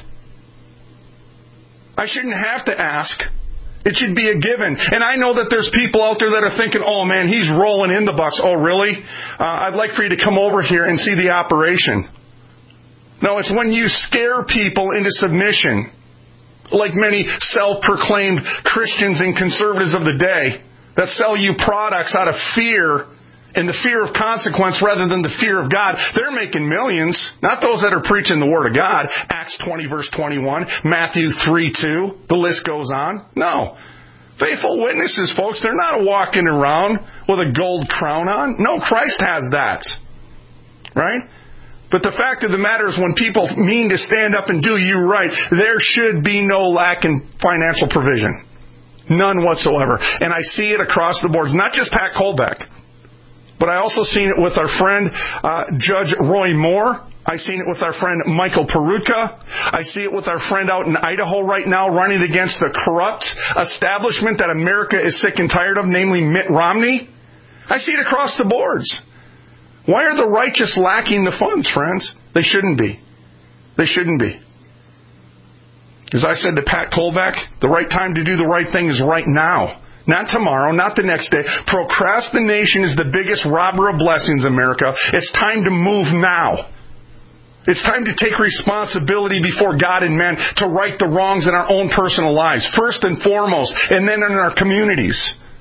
I shouldn't have to ask. It should be a given. And I know that there's people out there that are thinking, oh man, he's rolling in the bucks. Oh really? Uh, I'd like for you to come over here and see the operation. No, it's when you scare people into submission, like many self-proclaimed Christians and conservatives of the day that sell you products out of fear and the fear of consequence rather than the fear of God. They're making millions, not those that are preaching the Word of God. Acts twenty, verse twenty-one, Matthew three, two, the list goes on. No. Faithful witnesses, folks, they're not walking around with a gold crown on. No, Christ has that. Right? But the fact of the matter is when people mean to stand up and do you right, there should be no lack in financial provision. None whatsoever. And I see it across the boards, not just Pat Colbeck, but I also seen it with our friend uh, Judge Roy Moore. I seen it with our friend Michael Perutka. I see it with our friend out in Idaho right now running against the corrupt establishment that America is sick and tired of, namely Mitt Romney. I see it across the boards. Why are the righteous lacking the funds, friends? They shouldn't be. They shouldn't be. As I said to Pat Colbeck, the right time to do the right thing is right now. Not tomorrow, not the next day. Procrastination is the biggest robber of blessings, America. It's time to move now. It's time to take responsibility before God and man to right the wrongs in our own personal lives, first and foremost, and then in our communities,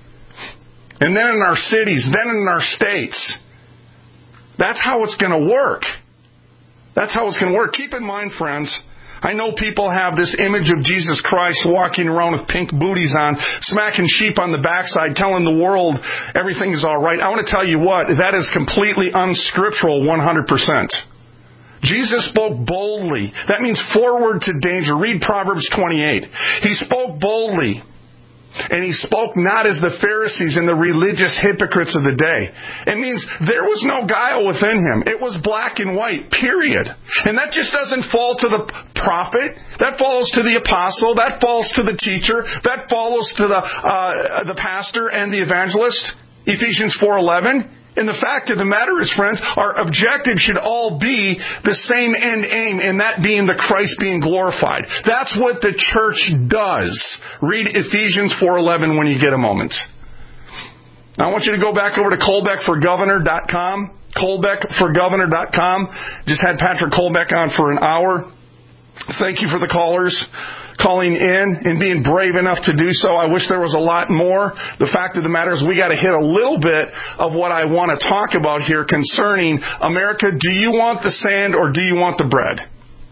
and then in our cities, then in our states. That's how it's going to work. That's how it's going to work. Keep in mind, friends, I know people have this image of Jesus Christ walking around with pink booties on, smacking sheep on the backside, telling the world everything is all right. I want to tell you what, that is completely unscriptural one hundred percent. Jesus spoke boldly. That means forward to danger. Read Proverbs twenty-eight. He spoke boldly. And he spoke not as the Pharisees and the religious hypocrites of the day. It means there was no guile within him. It was black and white, period. And that just doesn't fall to the prophet. That falls to the apostle. That falls to the teacher. That follows to the uh, the pastor and the evangelist. Ephesians four eleven. And the fact of the matter is, friends, our objective should all be the same end aim, and that being the Christ being glorified. That's what the church does. Read Ephesians four eleven when you get a moment. Now, I want you to go back over to Colbeck for Governor dot com. Colbeck for Governor dot com. Just had Patrick Colbeck on for an hour. Thank you for the callers calling in and being brave enough to do so. I wish there was a lot more. The fact of the matter is we got to hit a little bit of what I want to talk about here concerning America. Do you want the sand or do you want the bread?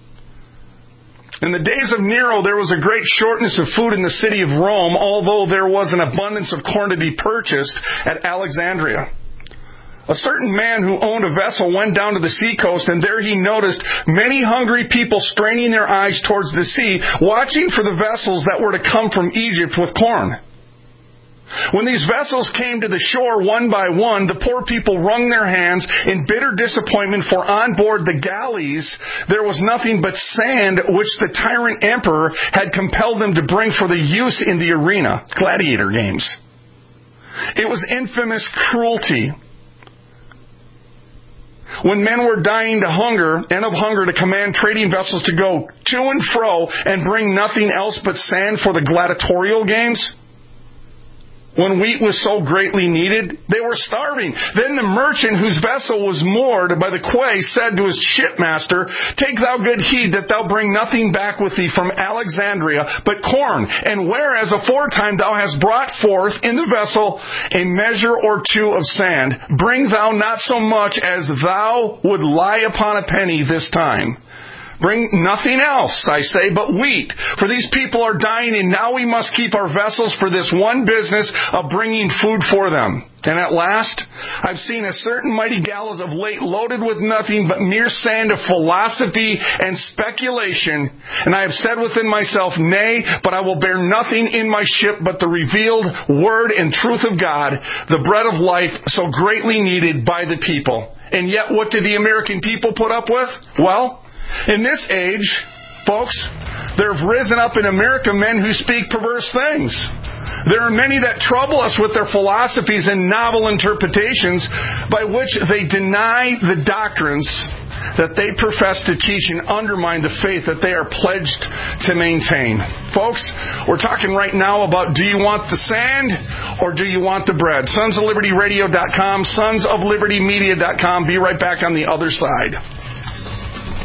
In the days of Nero, there was a great shortness of food in the city of Rome, although there was an abundance of corn to be purchased at Alexandria. A certain man who owned a vessel went down to the seacoast, and there he noticed many hungry people straining their eyes towards the sea, watching for the vessels that were to come from Egypt with corn. When these vessels came to the shore one by one, the poor people wrung their hands in bitter disappointment, for on board the galleys there was nothing but sand, which the tyrant emperor had compelled them to bring for the use in the arena, gladiator games. It was infamous cruelty. When men were dying to hunger and of hunger, to command trading vessels to go to and fro and bring nothing else but sand for the gladiatorial games? When wheat was so greatly needed, they were starving. Then the merchant whose vessel was moored by the quay said to his shipmaster, "Take thou good heed that thou bring nothing back with thee from Alexandria but corn. And whereas aforetime thou hast brought forth in the vessel a measure or two of sand, bring thou not so much as thou would lie upon a penny this time. Bring nothing else, I say, but wheat. For these people are dying, and now we must keep our vessels for this one business of bringing food for them." And at last, I've seen a certain mighty gallows of late loaded with nothing but mere sand of philosophy and speculation. And I have said within myself, "Nay, but I will bear nothing in my ship but the revealed word and truth of God, the bread of life so greatly needed by the people." And yet, what do the American people put up with? Well, in this age, folks, there have risen up in America men who speak perverse things. There are many that trouble us with their philosophies and novel interpretations by which they deny the doctrines that they profess to teach and undermine the faith that they are pledged to maintain. Folks, we're talking right now about, do you want the sand or do you want the bread? Sons of Liberty Radio dot com, Sons of Liberty Media dot com. Be right back on the other side.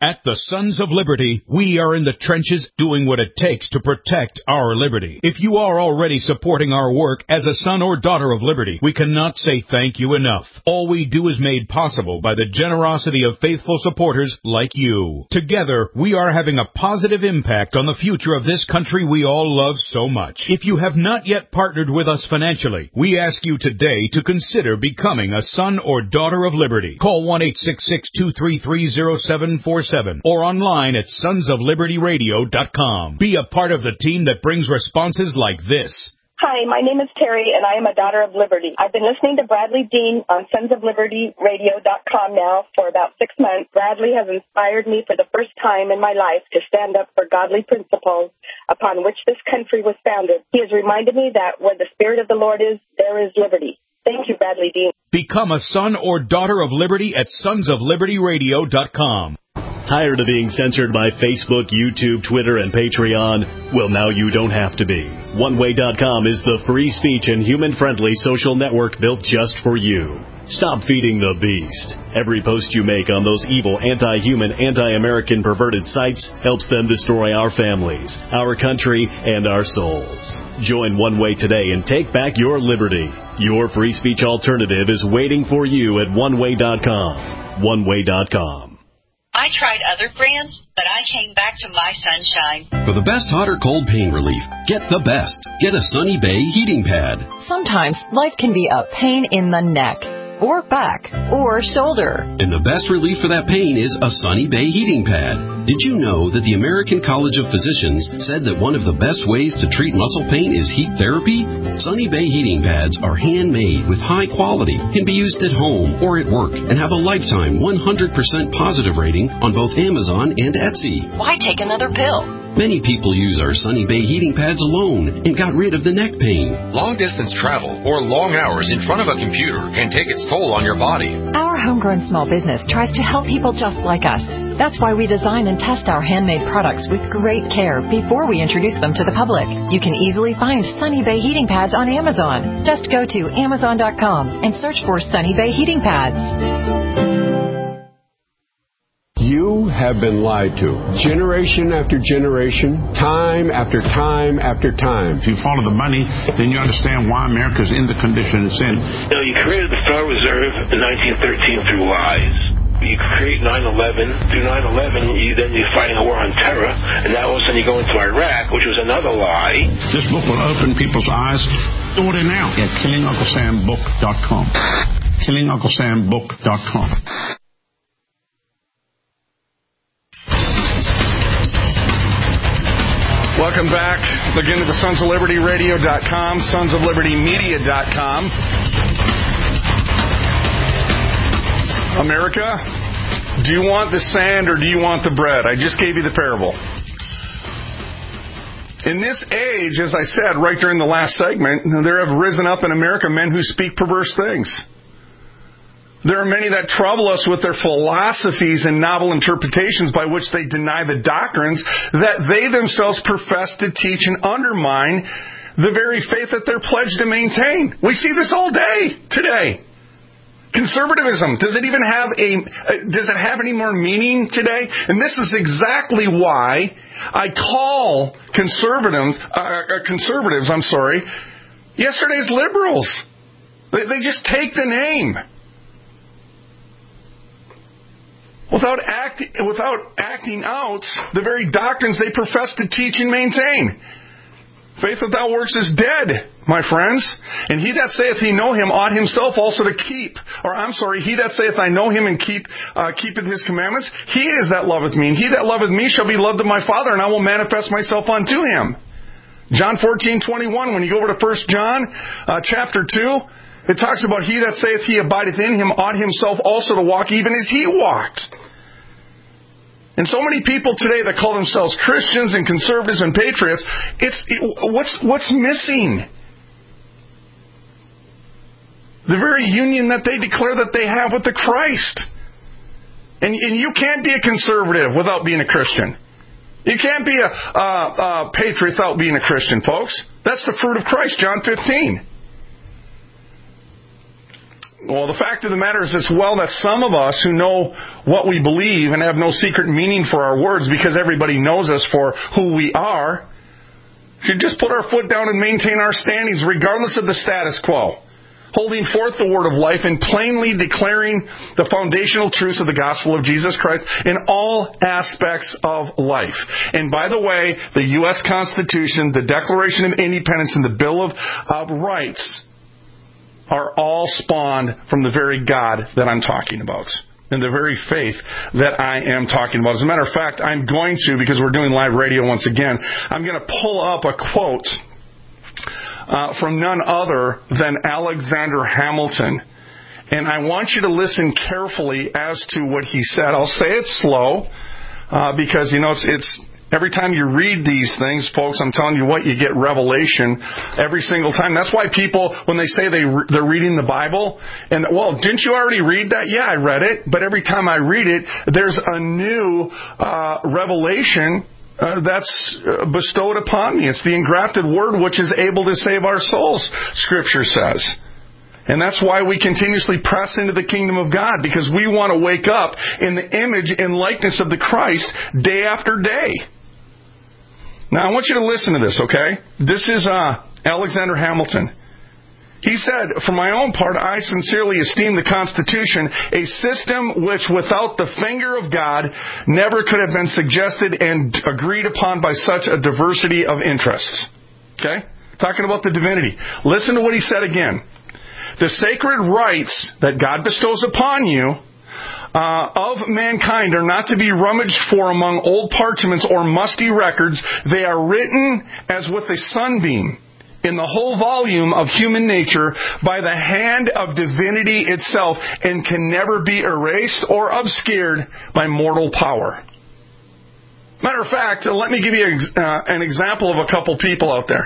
At the Sons of Liberty, we are in the trenches doing what it takes to protect our liberty. If you are already supporting our work as a son or daughter of liberty, we cannot say thank you enough. All we do is made possible by the generosity of faithful supporters like you. Together, we are having a positive impact on the future of this country we all love so much. If you have not yet partnered with us financially, we ask you today to consider becoming a son or daughter of liberty. Call one eight six six, two three three, zero seven four seven or online at sons of liberty radio dot com. Be a part of the team that brings responses like this. Hi, my name is Terry, and I am a daughter of liberty. I've been listening to Bradley Dean on sons of liberty radio dot com now for about six months. Bradley has inspired me for the first time in my life to stand up for godly principles upon which this country was founded. He has reminded me that where the Spirit of the Lord is, there is liberty. Thank you, Bradley Dean. Become a son or daughter of liberty at sons of liberty radio dot com. Tired of being censored by Facebook, YouTube, Twitter, and Patreon? Well, now you don't have to be. one way dot com is the free speech and human-friendly social network built just for you. Stop feeding the beast. Every post you make on those evil, anti-human, anti-American perverted sites helps them destroy our families, our country, and our souls. Join One Way today and take back your liberty. Your free speech alternative is waiting for you at one way dot com. one way dot com. I tried other brands, but I came back to My Sunshine. For the best hot or cold pain relief, get the best. Get a Sunny Bay heating pad. Sometimes life can be a pain in the neck, or back, or shoulder. And the best relief for that pain is a Sunny Bay heating pad. Did you know that the American College of Physicians said that one of the best ways to treat muscle pain is heat therapy? Sunny Bay heating pads are handmade with high quality, can be used at home or at work, and have a lifetime one hundred percent positive rating on both Amazon and Etsy. Why take another pill? Many people use our Sunny Bay heating pads alone and got rid of the neck pain. Long-distance travel or long hours in front of a computer can take its toll on your body. Our homegrown small business tries to help people just like us. That's why we design and test our handmade products with great care before we introduce them to the public. You can easily find Sunny Bay heating pads on Amazon. Just go to amazon dot com and search for Sunny Bay heating pads. You have been lied to. Generation after generation, time after time after time. If you follow the money, then you understand why America's in the condition it's in. You know, you created the Federal Reserve in nineteen thirteen through lies. You create nine eleven. Through nine eleven, you, then you're fighting a war on terror, and now all of a sudden you go into Iraq, which was another lie. This book will open people's eyes. Order now at killing uncle sam book dot com. killing uncle sam book dot com. Welcome back again to the sons of liberty radio dot com, sons of liberty media dot com. America, do you want the sand or do you want the bread? I just gave you the parable. In this age, as I said right during the last segment, there have risen up in America men who speak perverse things. There are many that trouble us with their philosophies and novel interpretations by which they deny the doctrines that they themselves profess to teach and undermine the very faith that they're pledged to maintain. We see this all day today. Conservatism, does it even have a, does it have any more meaning today? And this is exactly why I call conservatives, uh, conservatives, I'm sorry, yesterday's liberals. They, they just take the name. Without, act, without acting out the very doctrines they profess to teach and maintain. Faith without works is dead, my friends. And he that saith he know him ought himself also to keep. Or I'm sorry, he that saith I know him and keep uh, keepeth his commandments, he is that loveth me. And he that loveth me shall be loved of my Father, and I will manifest myself unto him. John fourteen twenty-one, when you go over to First John uh, chapter two, it talks about he that saith he abideth in him ought himself also to walk even as he walked. And so many people today that call themselves Christians and conservatives and patriots, it's it, what's what's missing? The very union that they declare that they have with the Christ. And, and you can't be a conservative without being a Christian. You can't be a, a, a patriot without being a Christian, folks. That's the fruit of Christ, John fifteen. Well, the fact of the matter is as well that some of us who know what we believe and have no secret meaning for our words because everybody knows us for who we are, should just put our foot down and maintain our standings regardless of the status quo, holding forth the word of life and plainly declaring the foundational truths of the gospel of Jesus Christ in all aspects of life. And by the way, the U S Constitution, the Declaration of Independence, and the Bill of uh, Rights are all spawned from the very God that I'm talking about and the very faith that I am talking about. As a matter of fact, I'm going to, because we're doing live radio once again, I'm going to pull up a quote uh, from none other than Alexander Hamilton. And I want you to listen carefully as to what he said. I'll say it slow uh, because, you know, it's, it's every time you read these things, folks, I'm telling you what, you get revelation every single time. That's why people, when they say they, they're reading the Bible, and, well, didn't you already read that? Yeah, I read it. But every time I read it, there's a new uh, revelation uh, that's bestowed upon me. It's the engrafted word which is able to save our souls, Scripture says. And that's why we continuously press into the kingdom of God, because we want to wake up in the image and likeness of the Christ day after day. Now, I want you to listen to this, okay? This is uh, Alexander Hamilton. He said, "For my own part, I sincerely esteem the Constitution a system which, without the finger of God, never could have been suggested and agreed upon by such a diversity of interests." Okay? Talking about the divinity. Listen to what he said again. "The sacred rights that God bestows upon you Uh, of mankind are not to be rummaged for among old parchments or musty records. They are written as with a sunbeam in the whole volume of human nature by the hand of divinity itself, and can never be erased or obscured by mortal power." Matter of fact, let me give you uh, an example of a couple people out there.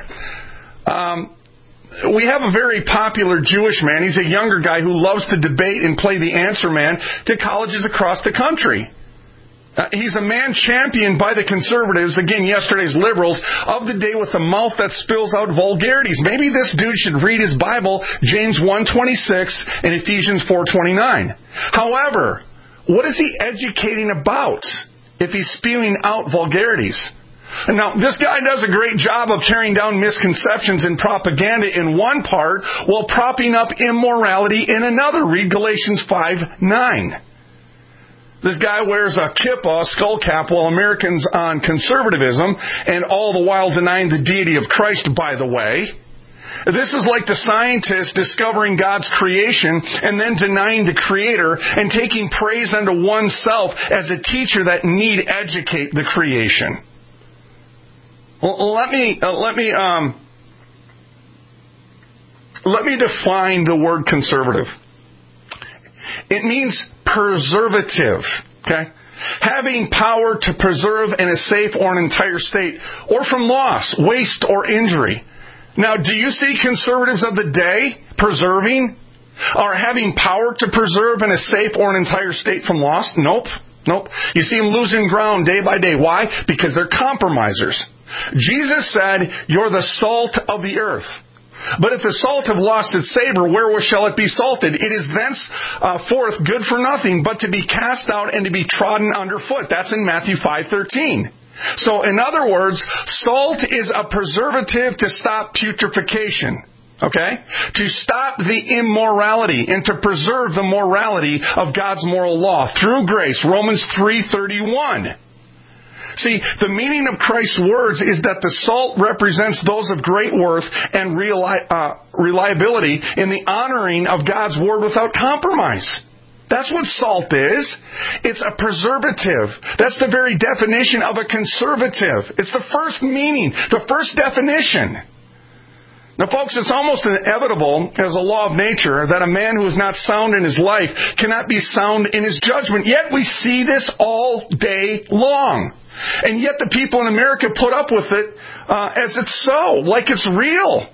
Um, We have a very popular Jewish man. He's a younger guy who loves to debate and play the answer man to colleges across the country. Uh, he's a man championed by the conservatives, again, yesterday's liberals, of the day with a mouth that spills out vulgarities. Maybe this dude should read his Bible, James one twenty-six and Ephesians four twenty-nine. However, what is he educating about if he's spewing out vulgarities? Now, this guy does a great job of tearing down misconceptions and propaganda in one part while propping up immorality in another. Read Galatians five nine. This guy wears a kippah, a skull cap, while Americans on conservatism, and all the while denying the deity of Christ, by the way. This is like the scientist discovering God's creation and then denying the Creator and taking praise unto oneself as a teacher that need educate the creation. Well, let me uh, let me um, let me define the word conservative. It means preservative. Okay, having power to preserve in a safe or an entire state, or from loss, waste, or injury. Now, do you see conservatives of the day preserving or having power to preserve in a safe or an entire state from loss? Nope. Nope. You see them losing ground day by day. Why? Because they're compromisers. Jesus said, "You're the salt of the earth. But if the salt have lost its savor, wherewith shall it be salted? It is thenceforth good for nothing, but to be cast out and to be trodden underfoot." That's in Matthew five thirteen. So, in other words, salt is a preservative to stop putrefaction. Okay? To stop the immorality and to preserve the morality of God's moral law through grace. Romans three thirty-one. See, the meaning of Christ's words is that the salt represents those of great worth and reli- uh, reliability in the honoring of God's word without compromise. That's what salt is. It's a preservative. That's the very definition of a conservative. It's the first meaning, the first definition. Now, folks, it's almost inevitable as a law of nature that a man who is not sound in his life cannot be sound in his judgment. Yet we see this all day long. And yet the people in America put up with it uh, as it's so, like it's real.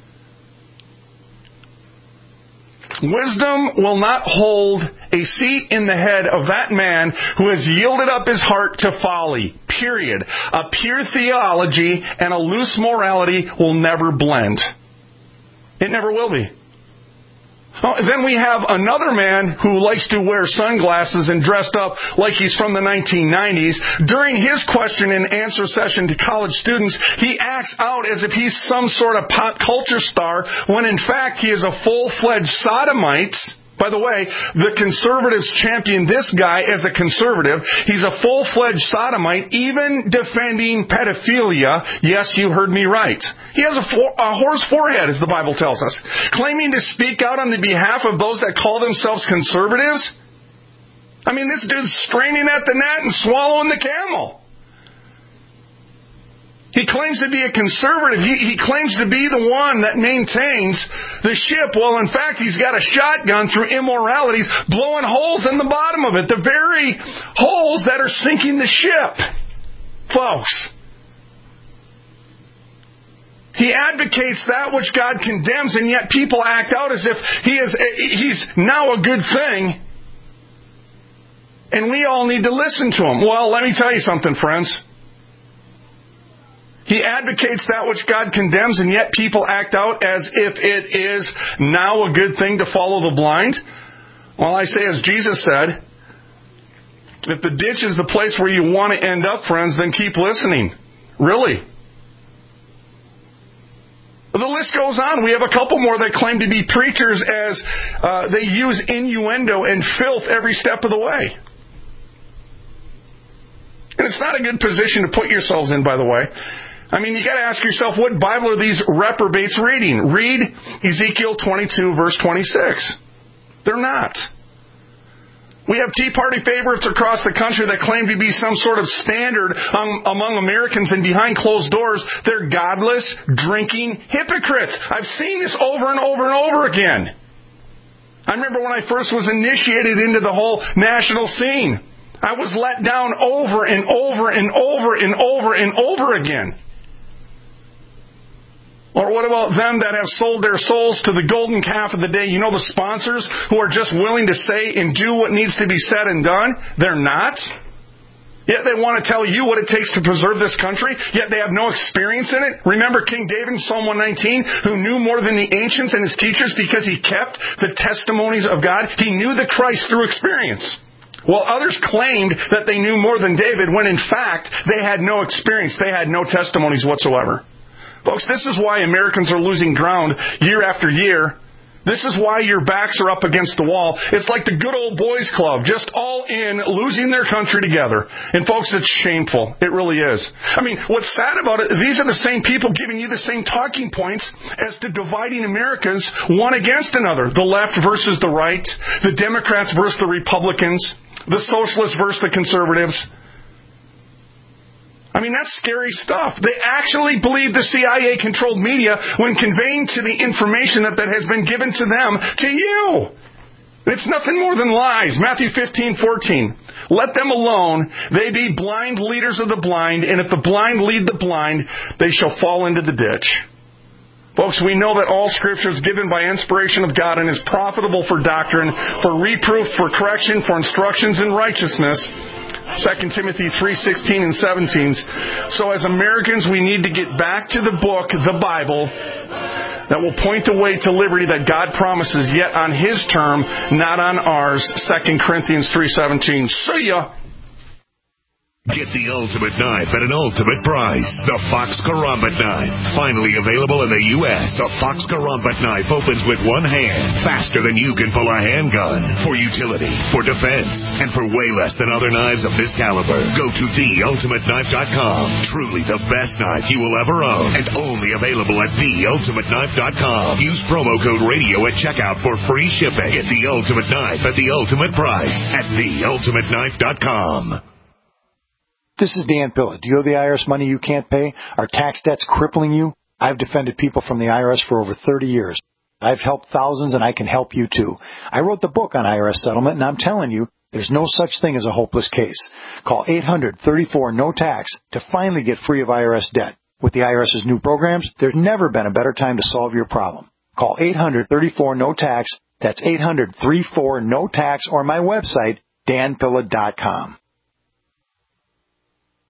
Wisdom will not hold a seat in the head of that man who has yielded up his heart to folly. Period. A pure theology and a loose morality will never blend. It never will be. Oh, then we have another man who likes to wear sunglasses and dressed up like he's from the nineteen nineties. During his question and answer session to college students, he acts out as if he's some sort of pop culture star, when in fact he is a full-fledged sodomite. By the way, the conservatives champion this guy as a conservative. He's a full-fledged sodomite, even defending pedophilia. Yes, you heard me right. He has a, for- a whore's forehead, as the Bible tells us. Claiming to speak out on the behalf of those that call themselves conservatives. I mean, this dude's straining at the net and swallowing the camel. He claims to be a conservative. He, he claims to be the one that maintains the ship. Well, in fact, he's got a shotgun through immoralities, blowing holes in the bottom of it. The very holes that are sinking the ship. Folks. He advocates that which God condemns, and yet people act out as if he is he's now a good thing. And we all need to listen to him. Well, let me tell you something, friends. He advocates that which God condemns, and yet people act out as if it is now a good thing to follow the blind. Well, I say, as Jesus said, if the ditch is the place where you want to end up, friends, then keep listening. Really. The list goes on. We have a couple more that claim to be preachers as uh, they use innuendo and filth every step of the way. And it's not a good position to put yourselves in, by the way. I mean, you got to ask yourself, what Bible are these reprobates reading? Read Ezekiel twenty-two, verse twenty-six. They're not. We have Tea Party favorites across the country that claim to be some sort of standard um, among Americans, and behind closed doors, they're godless, drinking hypocrites. I've seen this over and over and over again. I remember when I first was initiated into the whole national scene. I was let down over and over and over and over and over again. Or what about them that have sold their souls to the golden calf of the day? You know, the sponsors who are just willing to say and do what needs to be said and done? They're not. Yet they want to tell you what it takes to preserve this country, yet they have no experience in it. Remember King David in Psalm one nineteen, who knew more than the ancients and his teachers because he kept the testimonies of God? He knew the Christ through experience. While others claimed that they knew more than David, when in fact they had no experience, they had no testimonies whatsoever. Folks, this is why Americans are losing ground year after year. This is why your backs are up against the wall. It's like the good old boys club, just all in, losing their country together. And folks, it's shameful. It really is. I mean, what's sad about it, these are the same people giving you the same talking points as to dividing Americans one against another. The left versus the right, the Democrats versus the Republicans, the socialists versus the conservatives. I mean, that's scary stuff. They actually believe the C I A-controlled media when conveying to the information that, that has been given to them to you. It's nothing more than lies. Matthew fifteen fourteen. Let them alone. They be blind leaders of the blind, and if the blind lead the blind, they shall fall into the ditch. Folks, we know that all Scripture is given by inspiration of God and is profitable for doctrine, for reproof, for correction, for instructions in righteousness. Second Timothy three sixteen and seventeen. So as Americans, we need to get back to the book, the Bible, that will point the way to liberty that God promises, yet on His term, not on ours. Second Corinthians three seventeen. See ya! Get the ultimate knife at an ultimate price. The Fox Karambit Knife. Finally available in the U S The Fox Karambit Knife opens with one hand, faster than you can pull a handgun. For utility, for defense, and for way less than other knives of this caliber. Go to the ultimate knife dot com. Truly the best knife you will ever own. And only available at the ultimate knife dot com. Use promo code radio at checkout for free shipping. Get the ultimate knife at the ultimate price at the ultimate knife dot com. This is Dan Pilla. Do you owe the I R S money you can't pay? Are tax debts crippling you? I've defended people from the I R S for over thirty years. I've helped thousands, and I can help you too. I wrote the book on I R S settlement, and I'm telling you, there's no such thing as a hopeless case. Call eight hundred thirty-four no tax to finally get free of I R S debt. With the IRS's new programs, there's never been a better time to solve your problem. Call eight hundred thirty-four no tax. That's eight hundred thirty-four no tax, or my website, dan pilla dot com.